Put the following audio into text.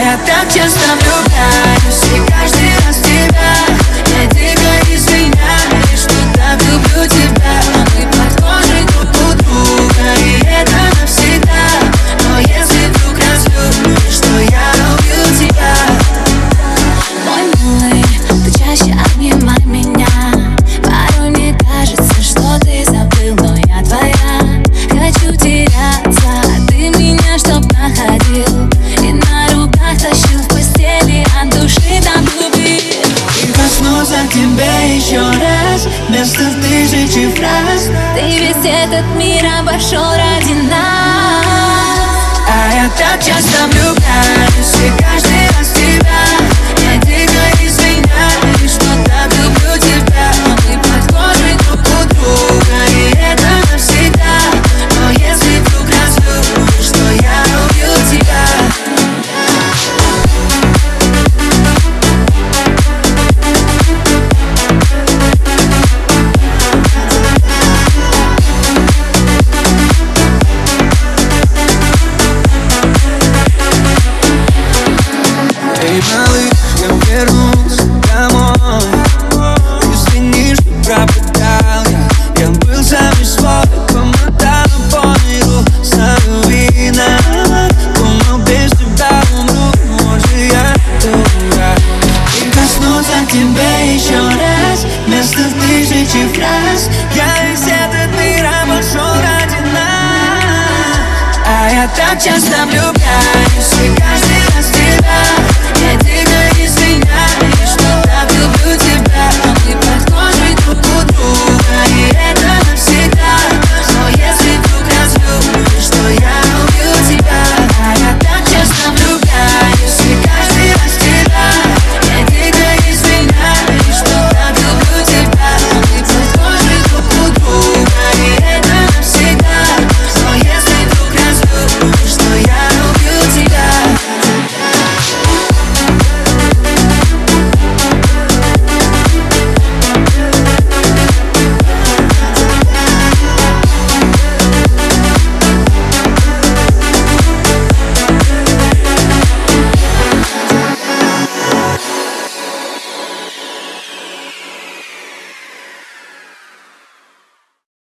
я так часто влюбляюсь, и каждый раз в тебя. Я дико извиняюсь, что так люблю тебя. Мы похожи друг у друга, и это навсегда. Но если вдруг разлюбишь, то я убью тебя. Мой милый, ты чаще обнимай меня. Порой мне кажется, что ты забыл, но я твоя. Хочу теряться, а ты меня чтоб находил и на руках тащил в постели, от души там любви. И коснуться тебе еще раз, вместо тысячи фраз. Ты весь этот мир обошел ради нас. А я так часто влюбляюсь, и каждый раз в тебя. Я дико извиняюсь, что так люблю тебя. Мы похожи друг у друга, и это навсегда. Но если вдруг разлюбишь, то я убью тебя. Эй, малыш, я вернусь домой. Извини, что пропадал я. Я был сам не свой, помотал по миру, стану виноват. Думал, без тебя умру, может я дурак. И коснуться тебе еще раз, вместо тысячи фраз. Я весь этот мир обошел ради нас. А я так часто влюбляюсь, и каждый